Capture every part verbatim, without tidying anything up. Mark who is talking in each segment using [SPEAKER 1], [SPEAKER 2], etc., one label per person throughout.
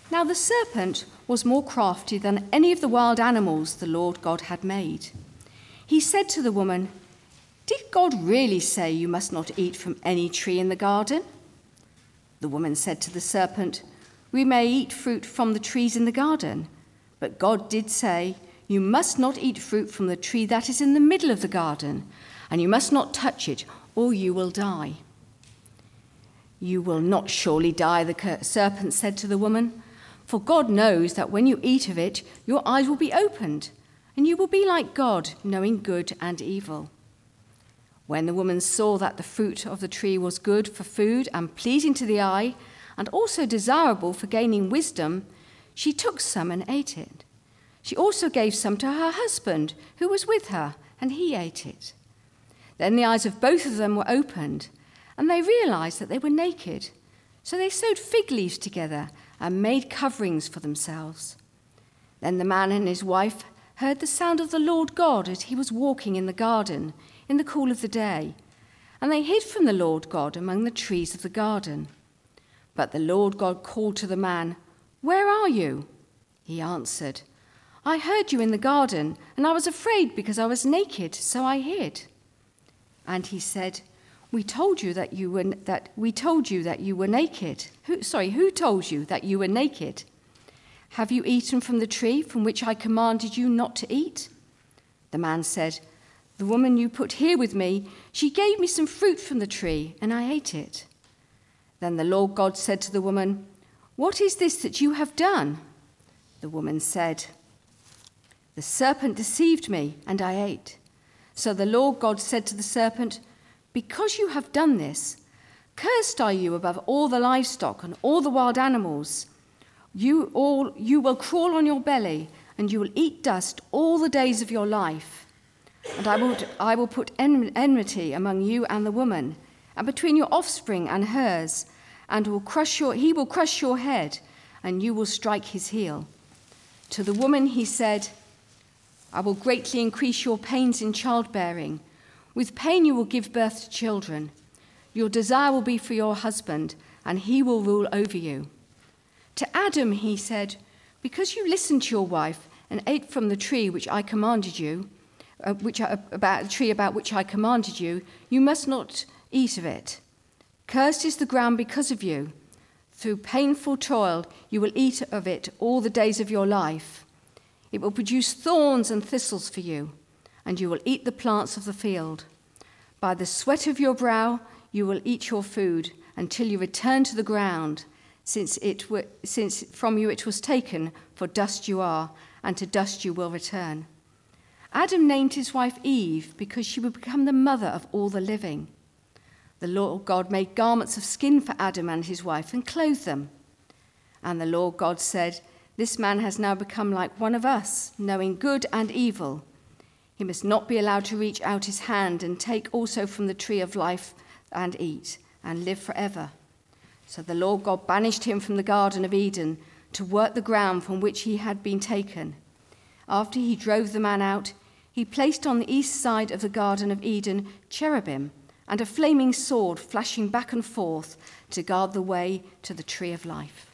[SPEAKER 1] Now the serpent was more crafty than any of the wild animals the Lord God had made. He said to the woman, "Did God really say you must not eat from any tree in the garden?" The woman said to the serpent, "We may eat fruit from the trees in the garden, but God did say, 'You must not eat fruit from the tree that is in the middle of the garden, and you must not touch it, or you will die.'" "You will not surely die," the serpent said to the woman, "for God knows that when you eat of it, your eyes will be opened, and you will be like God, knowing good and evil." When the woman saw that the fruit of the tree was good for food and pleasing to the eye, and also desirable for gaining wisdom, she took some and ate it. She also gave some to her husband, who was with her, and he ate it. Then the eyes of both of them were opened, and they realized that they were naked. So they sewed fig leaves together and made coverings for themselves. Then the man and his wife heard the sound of the Lord God as he was walking in the garden in the cool of the day, and they hid from the Lord God among the trees of the garden. But the Lord God called to the man, "Where are you?" He answered, "I heard you in the garden, and I was afraid because I was naked, so I hid." And he said, "We told you that you were that we told you that you were naked. Who, sorry, who told you that you were naked? Have you eaten from the tree from which I commanded you not to eat?" The man said, "The woman you put here with me, she gave me some fruit from the tree, and I ate it." Then the Lord God said to the woman, "What is this that you have done?" The woman said, "The serpent deceived me, and I ate." So the Lord God said to the serpent, "Because you have done this, cursed are you above all the livestock and all the wild animals. You all you will crawl on your belly, and you will eat dust all the days of your life. And I will I will put enmity among you and the woman, and between your offspring and hers, and will crush your he will crush your head, and you will strike his heel." To the woman he said, "I will greatly increase your pains in childbearing. With pain you will give birth to children. Your desire will be for your husband, and he will rule over you." To Adam he said, "Because you listened to your wife and ate from the tree which I commanded you, uh, which I, about the tree about which I commanded you, you must not eat of it. Cursed is the ground because of you. Through painful toil you will eat of it all the days of your life. It will produce thorns and thistles for you, and you will eat the plants of the field. By the sweat of your brow you will eat your food until you return to the ground, since it were, since from you it was taken, for dust you are, and to dust you will return." Adam named his wife Eve because she would become the mother of all the living. The Lord God made garments of skin for Adam and his wife and clothed them. And the Lord God said, "This man has now become like one of us, knowing good and evil. He must not be allowed to reach out his hand and take also from the tree of life and eat, and live forever." So the Lord God banished him from the Garden of Eden to work the ground from which he had been taken. After he drove the man out, he placed on the east side of the Garden of Eden cherubim and a flaming sword flashing back and forth to guard the way to the tree of life.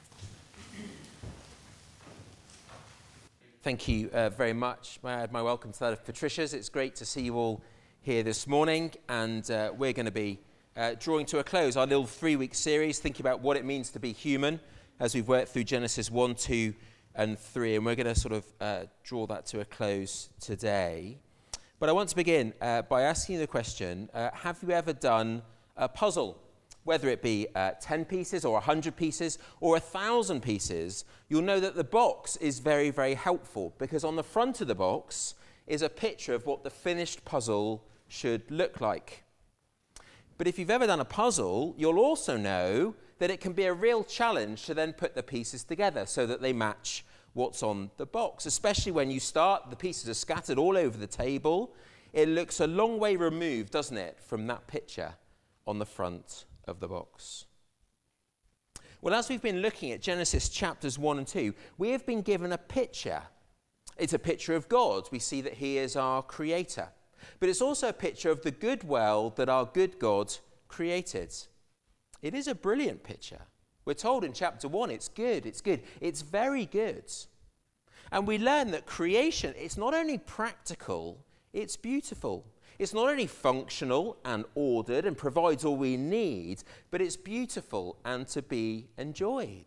[SPEAKER 2] Thank you uh, very much. May I add my welcome to that of Patricia's. It's great to see you all here this morning, and uh, we're going to be uh, drawing to a close our little three-week series, thinking about what it means to be human, as we've worked through Genesis one, two, and three, and we're going to sort of uh, draw that to a close today. But I want to begin uh, by asking you the question, uh, have you ever done a puzzle? Whether it be uh, ten pieces or one hundred pieces or one thousand pieces, you'll know that the box is very, very helpful, because on the front of the box is a picture of what the finished puzzle should look like. But if you've ever done a puzzle, you'll also know that it can be a real challenge to then put the pieces together so that they match what's on the box, especially when you start, the pieces are scattered all over the table. It looks a long way removed, doesn't it, from that picture on the front of the box. Well, as we've been looking at Genesis chapters one and two, we have been given a picture. It's a picture of God. We see that he is our creator. But it's also a picture of the good world that our good God created. It is a brilliant picture. We're told in chapter one, it's good, it's good, it's very good. And we learn that creation, it's not only practical, it's beautiful. It's not only functional and ordered and provides all we need, but it's beautiful and to be enjoyed.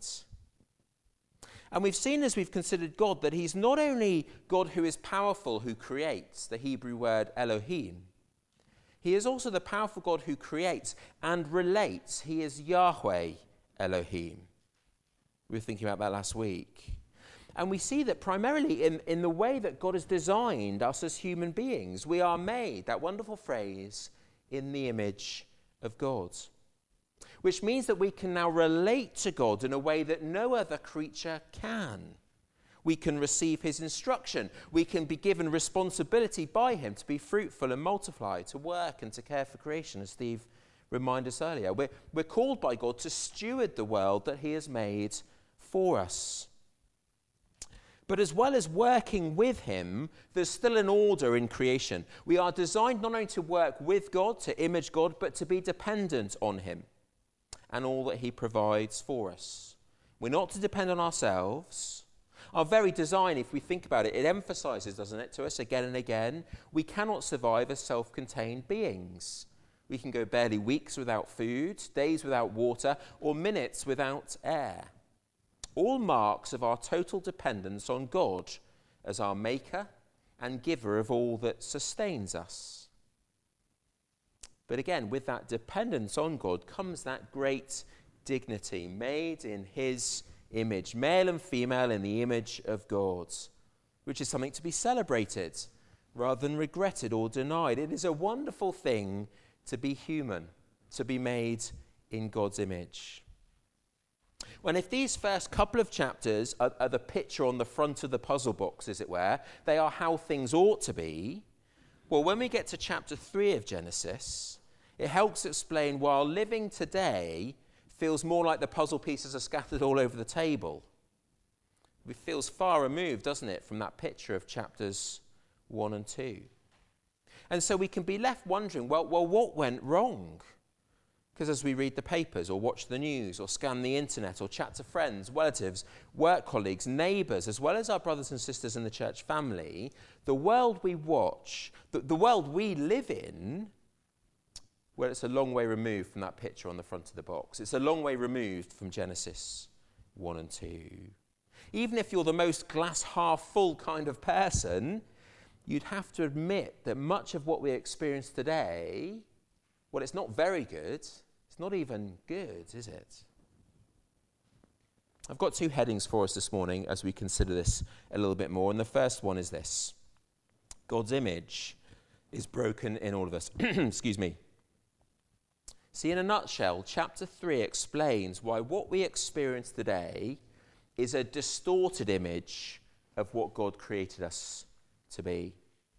[SPEAKER 2] And we've seen as we've considered God that he's not only God who is powerful, who creates, the Hebrew word Elohim. He is also the powerful God who creates and relates. He is Yahweh Elohim. We were thinking about that last week. And we see that primarily in, in the way that God has designed us as human beings. We are made, that wonderful phrase, in the image of God. Which means that we can now relate to God in a way that no other creature can. We can receive his instruction. We can be given responsibility by him to be fruitful and multiply, to work and to care for creation, as Steve reminded us earlier. We're, we're called by God to steward the world that he has made for us. But as well as working with him, there's still an order in creation. We are designed not only to work with God, to image God, but to be dependent on him and all that he provides for us. We're not to depend on ourselves. Our very design, if we think about it, it emphasizes, doesn't it, to us again and again, we cannot survive as self-contained beings. We can go barely weeks without food, days without water, or minutes without air. All marks of our total dependence on God as our maker and giver of all that sustains us. But again, with that dependence on God comes that great dignity, made in his image, male and female in the image of God, which is something to be celebrated rather than regretted or denied. It is a wonderful thing to be human, to be made in God's image. Well, if these first couple of chapters are, are the picture on the front of the puzzle box, as it were, they are how things ought to be, well, when we get to chapter three of Genesis, it helps explain why living today feels more like the puzzle pieces are scattered all over the table. It feels far removed, doesn't it, from that picture of chapters one and two. And so we can be left wondering, well, well what went wrong? Because as we read the papers or watch the news or scan the internet or chat to friends, relatives, work colleagues, neighbours, as well as our brothers and sisters in the church family, the world we watch, the, the world we live in, well, it's a long way removed from that picture on the front of the box. It's a long way removed from Genesis one and two. Even if you're the most glass half full kind of person, you'd have to admit that much of what we experience today, well, it's not very good. It's not even good, is it? I've got two headings for us this morning as we consider this a little bit more. And the first one is this. God's image is broken in all of us. Excuse me. See, in a nutshell, chapter three explains why what we experience today is a distorted image of what God created us to be.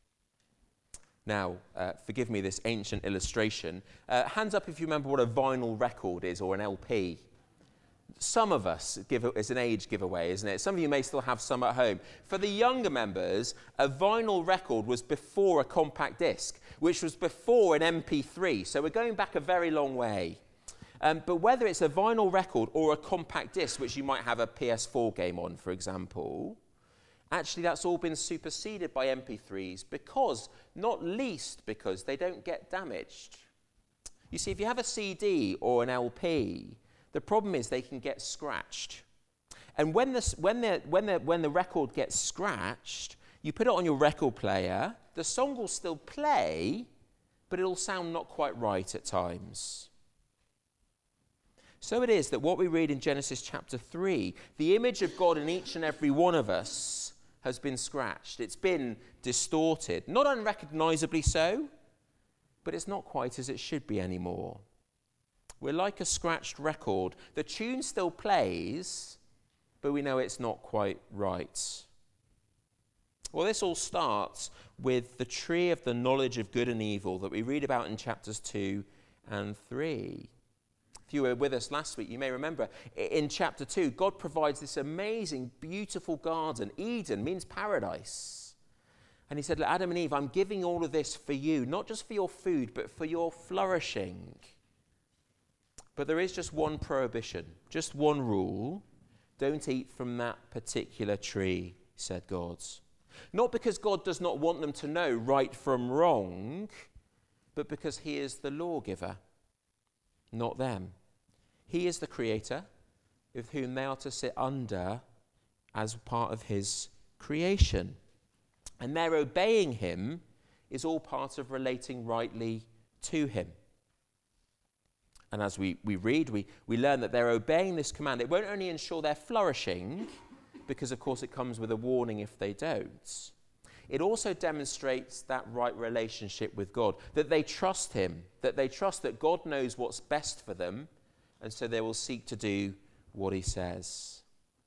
[SPEAKER 2] Now, uh, forgive me this ancient illustration. Uh, hands up if you remember what a vinyl record is or an L P. Some of us, give it, it's an age giveaway, isn't it? Some of you may still have some at home. For the younger members, a vinyl record was before a compact disc, which was before an M P three. So we're going back a very long way. Um, but whether it's a vinyl record or a compact disc, which you might have a P S four game on, for example, actually that's all been superseded by M P threes because, not least because, they don't get damaged. You see, if you have a C D or an L P, the problem is they can get scratched. And when, this, when, the, when, the, when the record gets scratched, you put it on your record player, the song will still play, but it'll sound not quite right at times. So it is that what we read in Genesis chapter three, the image of God in each and every one of us has been scratched. It's been distorted. Not unrecognisably so, but it's not quite as it should be anymore. We're like a scratched record. The tune still plays, but we know it's not quite right. Well, this all starts with the tree of the knowledge of good and evil that we read about in chapters two and three. If you were with us last week, you may remember in chapter two, God provides this amazing, beautiful garden. Eden means paradise. And he said, Adam and Eve, I'm giving all of this for you, not just for your food, but for your flourishing. But there is just one prohibition. just one rule. Don't eat from that particular tree, said God. Not because God does not want them to know right from wrong, but because he is the lawgiver, not them. He is the creator with whom they are to sit under as part of his creation. And their obeying him is all part of relating rightly to him. And as we, we read, we, we learn that they're obeying this command. It won't only ensure their flourishing, because of course it comes with a warning if they don't. It also demonstrates that right relationship with God, that they trust him, that they trust that God knows what's best for them, and so they will seek to do what he says.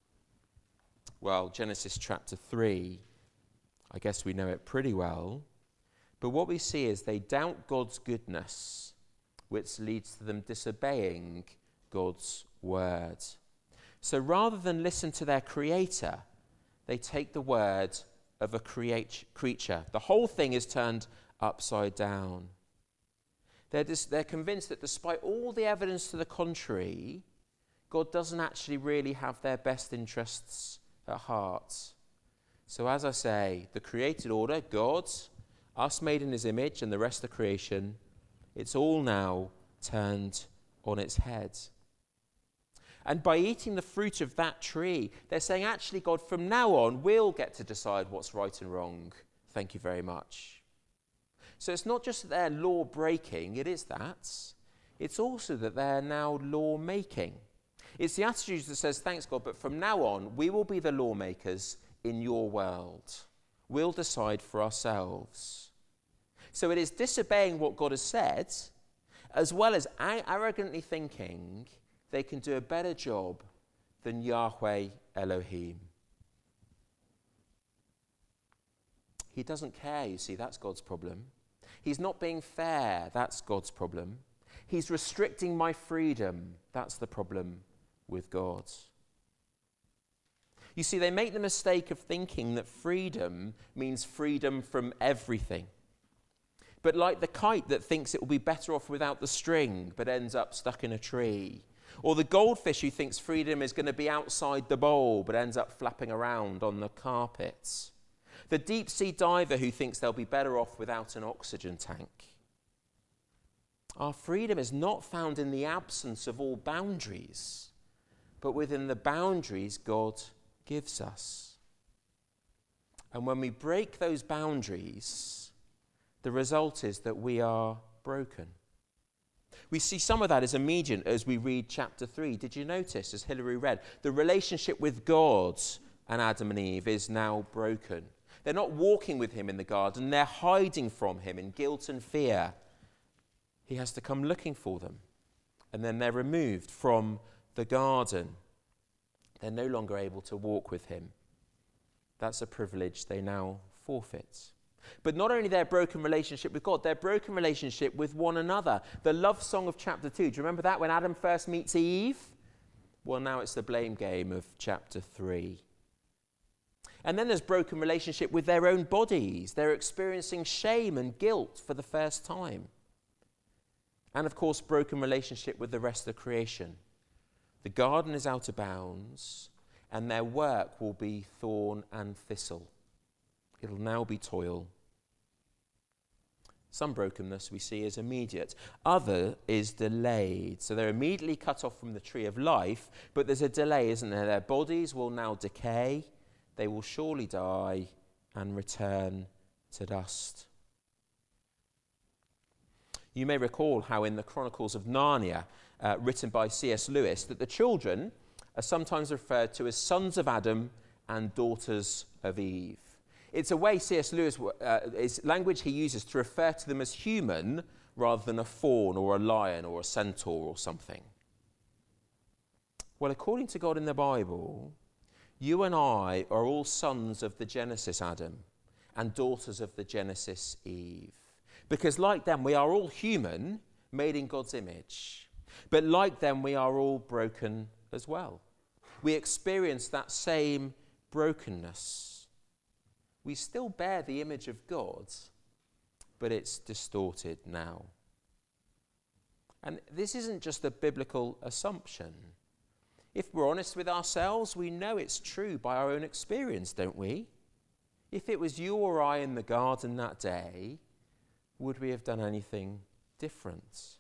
[SPEAKER 2] Well, Genesis chapter three, I guess we know it pretty well, but what we see is they doubt God's goodness, which leads to them disobeying God's word. So rather than listen to their creator, they take the word of a create, creature. The whole thing is turned upside down. They're, dis, they're convinced that despite all the evidence to the contrary, God doesn't actually really have their best interests at heart. So as I say, the created order, God, us made in his image, and the rest of creation, it's all now turned on its head. And by eating the fruit of that tree, they're saying, actually, God, from now on, we'll get to decide what's right and wrong. Thank you very much. So it's not just that they're law-breaking, it is that. It's also that they're now law-making. It's the attitude that says, thanks, God, but from now on, we will be the lawmakers in your world. We'll decide for ourselves. So it is disobeying what God has said, as well as arrogantly thinking they can do a better job than Yahweh Elohim. He doesn't care, you see, that's God's problem. He's not being fair, that's God's problem. He's restricting my freedom, that's the problem with God. You see, they make the mistake of thinking that freedom means freedom from everything. But like the kite that thinks it will be better off without the string, but ends up stuck in a tree. Or the goldfish who thinks freedom is going to be outside the bowl, but ends up flapping around on the carpets. The deep-sea diver who thinks they'll be better off without an oxygen tank. Our freedom is not found in the absence of all boundaries, but within the boundaries God gives us. And when we break those boundaries, the result is that we are broken. We see some of that as immediate as we read chapter three. Did you notice, as Hilary read, the relationship with God and Adam and Eve is now broken. They're not walking with him in the garden, they're hiding from him in guilt and fear. He has to come looking for them. And then they're removed from the garden. They're no longer able to walk with him. That's a privilege they now forfeit. But not only their broken relationship with God, their broken relationship with one another. The love song of chapter two, do you remember that when Adam first meets Eve? Well, now it's the blame game of chapter three. And then there's broken relationship with their own bodies. They're experiencing shame and guilt for the first time. And of course, broken relationship with the rest of creation. The garden is out of bounds, and their work will be thorn and thistle. It'll now be toil. Some brokenness we see is immediate. Other is delayed. So they're immediately cut off from the tree of life, but there's a delay, isn't there? Their bodies will now decay. They will surely die and return to dust. You may recall how in the Chronicles of Narnia, uh, written by C S Lewis, that the children are sometimes referred to as sons of Adam and daughters of Eve. It's a way C S Lewis, uh, it's language he uses to refer to them as human rather than a fawn or a lion or a centaur or something. Well, according to God in the Bible, you and I are all sons of the Genesis Adam and daughters of the Genesis Eve. Because like them, we are all human, made in God's image. But like them, we are all broken as well. We experience that same brokenness. We still bear the image of God, but it's distorted now. And this isn't just a biblical assumption. If we're honest with ourselves, we know it's true by our own experience, don't we? If it was you or I in the garden that day, would we have done anything different?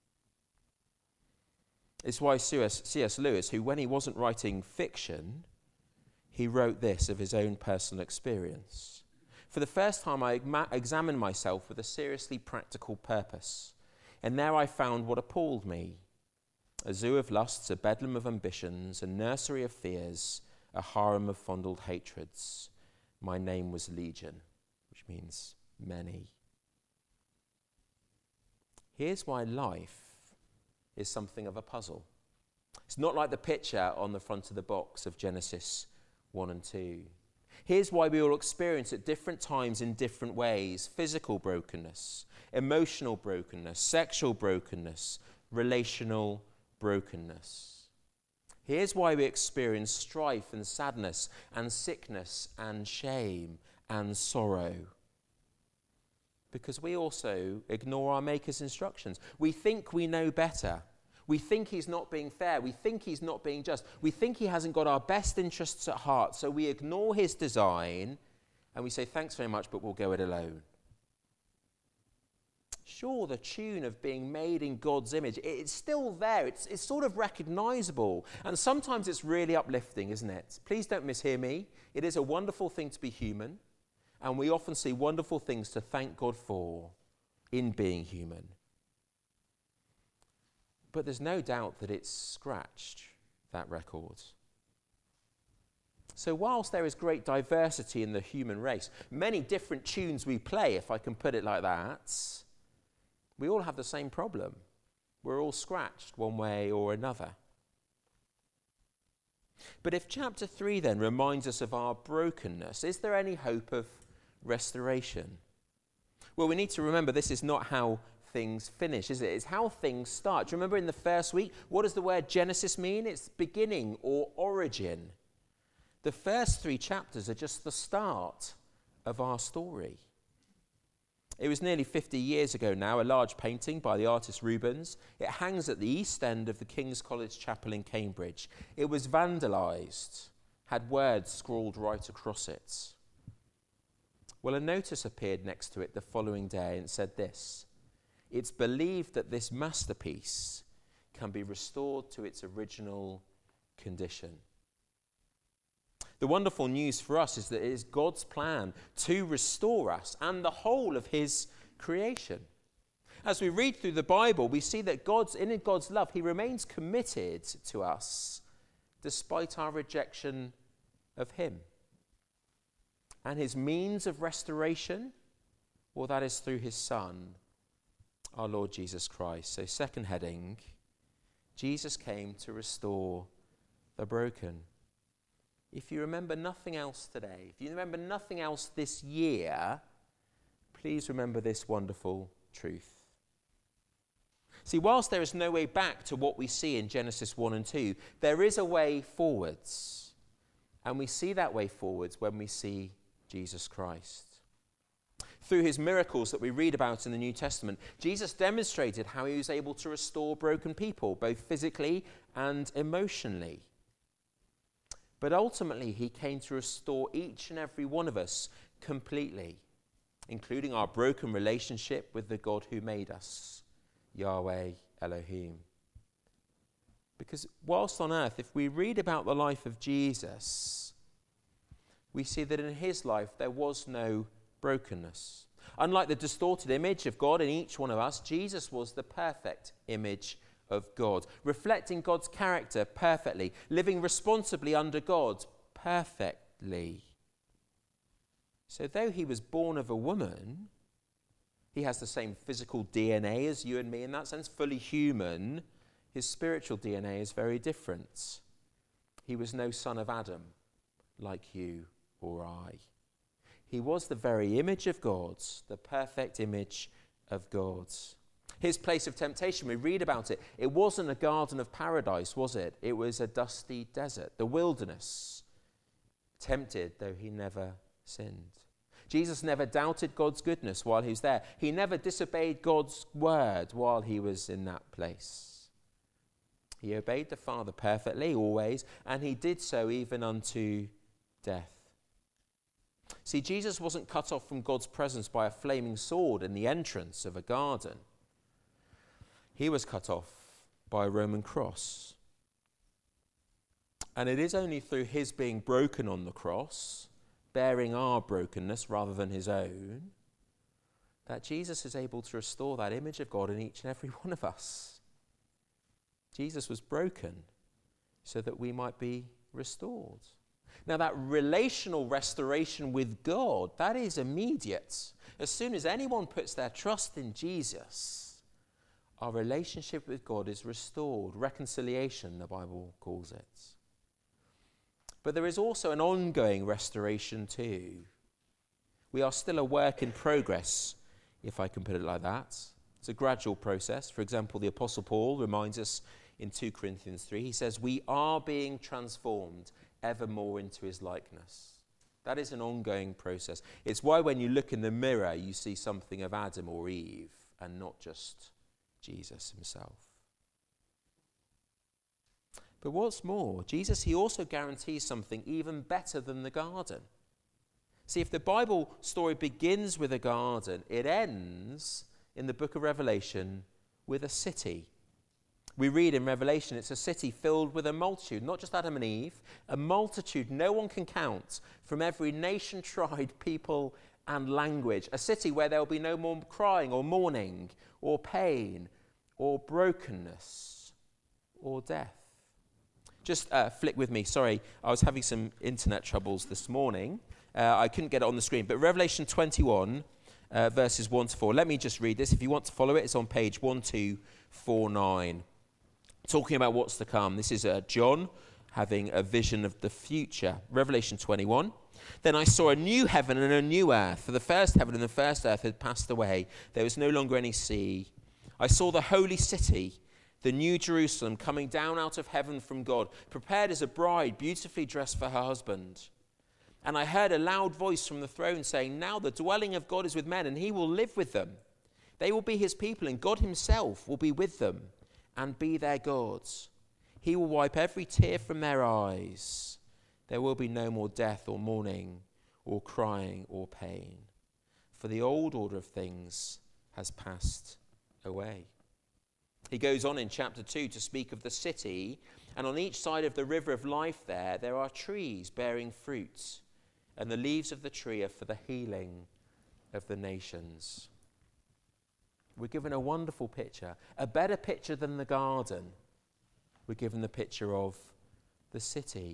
[SPEAKER 2] It's why C S Lewis, who when he wasn't writing fiction, he wrote this of his own personal experience. For the first time, I examined myself with a seriously practical purpose, and there I found what appalled me. A zoo of lusts, a bedlam of ambitions, a nursery of fears, a harem of fondled hatreds. My name was Legion, which means many. Here's why life is something of a puzzle. It's not like the picture on the front of the box of Genesis one and two. Here's why we all experience at different times in different ways: physical brokenness, emotional brokenness, sexual brokenness, relational brokenness. Here's why we experience strife and sadness and sickness and shame and sorrow. Because we also ignore our Maker's instructions. We think we know better. We think he's not being fair. We think he's not being just. We think he hasn't got our best interests at heart. So we ignore his design and we say, thanks very much, but we'll go it alone. Sure, the tune of being made in God's image, it's still there. It's, it's sort of recognizable. And sometimes it's really uplifting, isn't it? Please don't mishear me. It is a wonderful thing to be human. And we often see wonderful things to thank God for in being human. But there's no doubt that it's scratched that record. So whilst there is great diversity in the human race, many different tunes we play, if I can put it like that, we all have the same problem. We're all scratched one way or another. But if chapter three then reminds us of our brokenness, is there any hope of restoration? Well, we need to remember this is not how things finish, is it? It's how things start. Do you remember in the first week, what does the word Genesis mean? It's beginning or origin. The first three chapters are just the start of our story. It was nearly fifty years ago now, a large painting by the artist Rubens. It hangs at the east end of the King's College Chapel in Cambridge. It was vandalised, had words scrawled right across it. Well, a notice appeared next to it the following day and said this: it's believed that this masterpiece can be restored to its original condition. The wonderful news for us is that it is God's plan to restore us and the whole of his creation. As we read through the Bible, we see that God's, in God's love, he remains committed to us despite our rejection of him. And his means of restoration, well, that is through his Son, our Lord Jesus Christ. So second heading, Jesus came to restore the broken. If you remember nothing else today, if you remember nothing else this year, please remember this wonderful truth. See, whilst there is no way back to what we see in Genesis one and two, there is a way forwards. And we see that way forwards when we see Jesus Christ. Through his miracles that we read about in the New Testament, Jesus demonstrated how he was able to restore broken people, both physically and emotionally. But ultimately, he came to restore each and every one of us completely, including our broken relationship with the God who made us, Yahweh Elohim. Because whilst on earth, if we read about the life of Jesus, we see that in his life there was no brokenness. Unlike the distorted image of God in each one of us, Jesus was the perfect image of God, reflecting God's character perfectly, living responsibly under God perfectly. So though he was born of a woman, he has the same physical D N A as you and me in that sense, fully human. His spiritual D N A is very different. He was no son of Adam like you or I. He was the very image of God, the perfect image of God. His place of temptation, we read about it. It wasn't a garden of paradise, was it? It was a dusty desert, the wilderness. Tempted, though he never sinned. Jesus never doubted God's goodness while he was there. He never disobeyed God's word while he was in that place. He obeyed the Father perfectly, always, and he did so even unto death. See, Jesus wasn't cut off from God's presence by a flaming sword in the entrance of a garden. He was cut off by a Roman cross. And it is only through his being broken on the cross, bearing our brokenness rather than his own, that Jesus is able to restore that image of God in each and every one of us. Jesus was broken so that we might be restored. Now, that relational restoration with God, that is immediate. As soon as anyone puts their trust in Jesus, our relationship with God is restored. Reconciliation, the Bible calls it. But there is also an ongoing restoration too. We are still a work in progress, if I can put it like that. It's a gradual process. For example, the Apostle Paul reminds us in two Corinthians three, he says, we are being transformed ever more into his likeness. That is an ongoing process. It's why when you look in the mirror, you see something of Adam or Eve and not just Jesus himself. But what's more, Jesus, he also guarantees something even better than the garden. See, if the Bible story begins with a garden, it ends in the book of Revelation with a city. We read in Revelation it's a city filled with a multitude, not just Adam and Eve, a multitude no one can count from every nation, tribe, people and language. A city where there will be no more crying or mourning or pain or brokenness or death. Just uh, flick with me. Sorry, I was having some internet troubles this morning. Uh, I couldn't get it on the screen. But Revelation twenty-one, uh, verses one to four. Let me just read this. If you want to follow it, it's on page one two four nine. Talking about what's to come. This is uh, John having a vision of the future. Revelation twenty-one. Then I saw a new heaven and a new earth. For the first heaven and the first earth had passed away. There was no longer any sea. I saw the holy city, the new Jerusalem, coming down out of heaven from God, prepared as a bride, beautifully dressed for her husband. And I heard a loud voice from the throne saying, now the dwelling of God is with men, and he will live with them. They will be his people, and God himself will be with them and be their God. He will wipe every tear from their eyes. There will be no more death or mourning or crying or pain, for the old order of things has passed away. He goes on in chapter two to speak of the city, and on each side of the river of life there, there are trees bearing fruit, and the leaves of the tree are for the healing of the nations. We're given a wonderful picture, a better picture than the garden. We're given the picture of the city.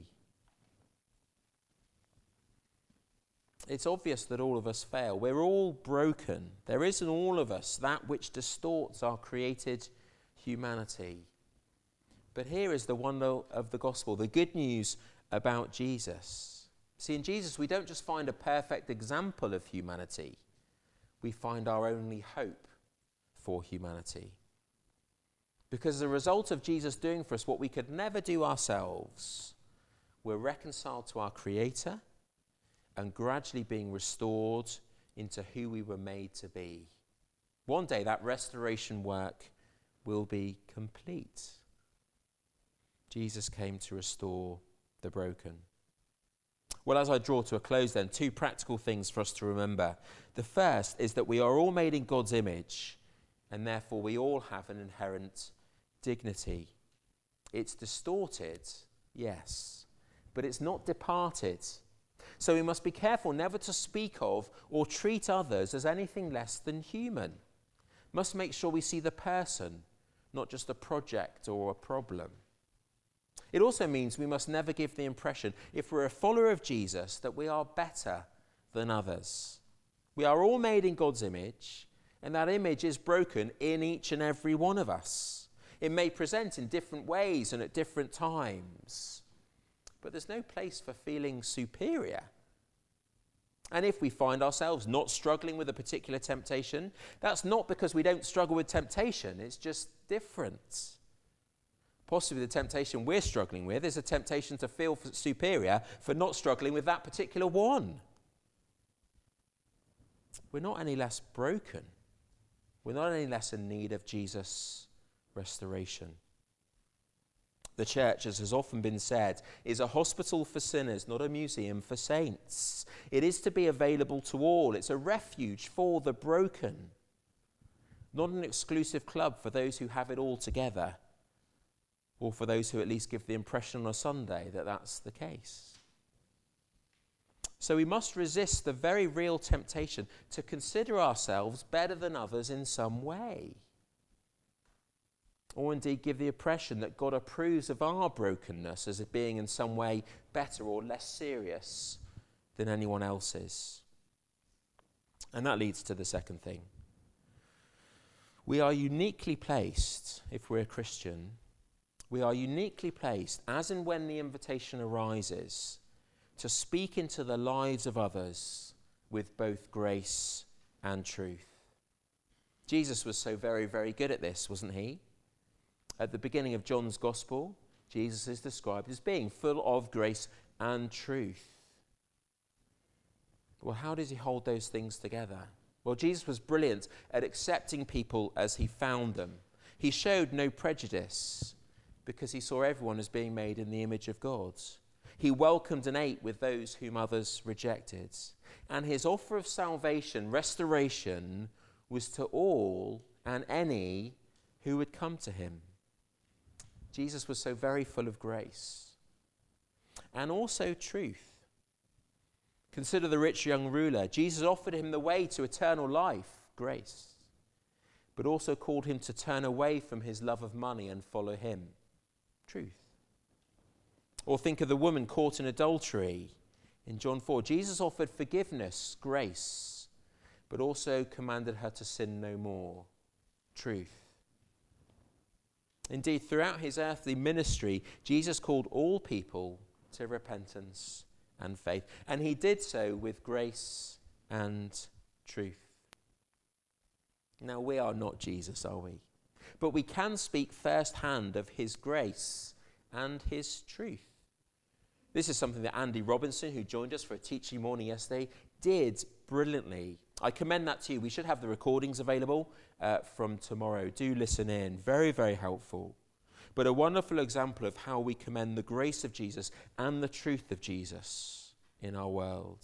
[SPEAKER 2] It's obvious that all of us fail. We're all broken. There is in all of us that which distorts our created humanity. But here is the wonder of the gospel, the good news about Jesus. See, in Jesus, we don't just find a perfect example of humanity. We find our only hope for humanity. Because as a result of Jesus doing for us what we could never do ourselves, we're reconciled to our Creator and gradually being restored into who we were made to be. One day that restoration work will be complete. Jesus came to restore the broken. Well, as I draw to a close then, two practical things for us to remember. The first is that we are all made in God's image, and therefore we all have an inherent dignity. It's distorted, yes, but it's not departed. So we must be careful never to speak of or treat others as anything less than human. Must make sure we see the person, not just a project or a problem. It also means we must never give the impression, if we're a follower of Jesus, that we are better than others. We are all made in God's image, and that image is broken in each and every one of us. It may present in different ways and at different times, but there's no place for feeling superior. And if we find ourselves not struggling with a particular temptation, that's not because we don't struggle with temptation, it's just different. Possibly the temptation we're struggling with is a temptation to feel superior for not struggling with that particular one. We're not any less broken. We're not any less in need of Jesus' restoration. The church, as has often been said, is a hospital for sinners, not a museum for saints. It is to be available to all. It's a refuge for the broken, not an exclusive club for those who have it all together, or for those who at least give the impression on a Sunday that that's the case. So we must resist the very real temptation to consider ourselves better than others in some way, or indeed give the impression that God approves of our brokenness as it being in some way better or less serious than anyone else's. And that leads to the second thing. We are uniquely placed, if we're a Christian, we are uniquely placed, as and when the invitation arises, to speak into the lives of others with both grace and truth. Jesus was so very, very good at this, wasn't he? At the beginning of John's Gospel, Jesus is described as being full of grace and truth. Well, how does he hold those things together? Well, Jesus was brilliant at accepting people as he found them. He showed no prejudice because he saw everyone as being made in the image of God. He welcomed and ate with those whom others rejected. And his offer of salvation, restoration, was to all and any who would come to him. Jesus was so very full of grace and also truth. Consider the rich young ruler. Jesus offered him the way to eternal life, grace, but also called him to turn away from his love of money and follow him, truth. Or think of the woman caught in adultery in John four. Jesus offered forgiveness, grace, but also commanded her to sin no more, truth. Indeed, throughout his earthly ministry, Jesus called all people to repentance and faith, and he did so with grace and truth. Now, we are not Jesus, are we? But we can speak firsthand of his grace and his truth. This is something that Andy Robinson, who joined us for a teaching morning yesterday, did brilliantly. I commend that to you. We should have the recordings available uh, from tomorrow. Do listen in. Very, very helpful. But a wonderful example of how we commend the grace of Jesus and the truth of Jesus in our world.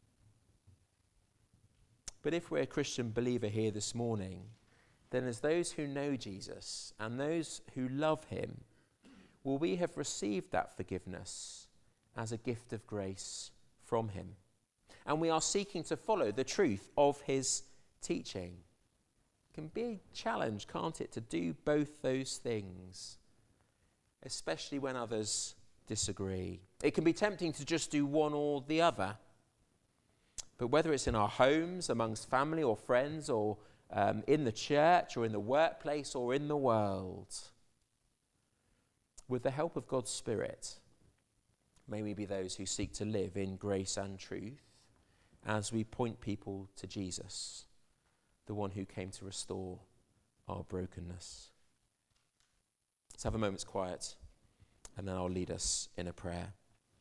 [SPEAKER 2] But if we're a Christian believer here this morning, then as those who know Jesus and those who love him, will we have received that forgiveness as a gift of grace from him? And we are seeking to follow the truth of his teaching. It can be a challenge, can't it, to do both those things, especially when others disagree. It can be tempting to just do one or the other. But whether it's in our homes, amongst family or friends, or um, in the church, or in the workplace, or in the world, with the help of God's Spirit, may we be those who seek to live in grace and truth as we point people to Jesus, the one who came to restore our brokenness. Let's have a moment's quiet, and then I'll lead us in a prayer.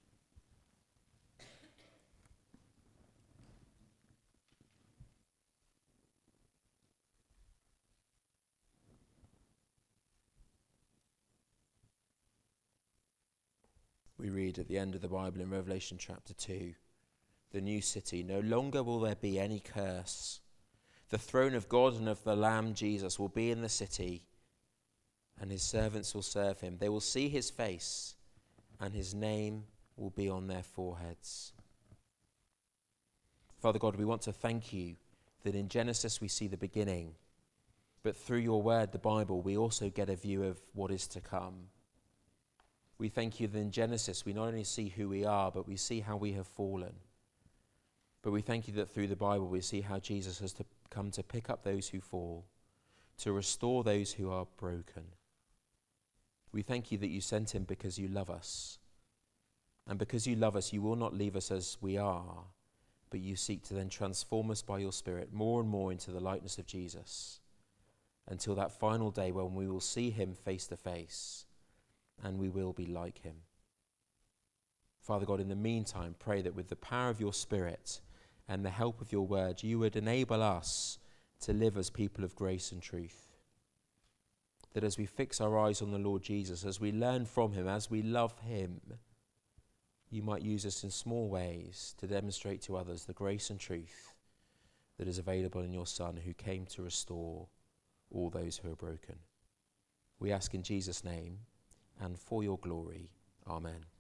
[SPEAKER 2] We read at the end of the Bible in Revelation chapter two, the new city, no longer will there be any curse. The throne of God and of the Lamb Jesus will be in the city, and his servants will serve him. They will see his face, and his name will be on their foreheads. Father God, we want to thank you that in Genesis we see the beginning, but through your word, the Bible, we also get a view of what is to come. We thank you that in Genesis we not only see who we are, but we see how we have fallen. But we thank you that through the Bible we see how Jesus has to come to pick up those who fall, to restore those who are broken. We thank you that you sent him because you love us. And because you love us, you will not leave us as we are, but you seek to then transform us by your Spirit more and more into the likeness of Jesus, until that final day when we will see him face to face, and we will be like him. Father God, in the meantime, pray that with the power of your Spirit and the help of your word, you would enable us to live as people of grace and truth. that as we fix our eyes on the Lord Jesus, as we learn from him, as we love him, you might use us in small ways to demonstrate to others the grace and truth that is available in your Son, who came to restore all those who are broken. We ask in Jesus' name and for your glory. Amen.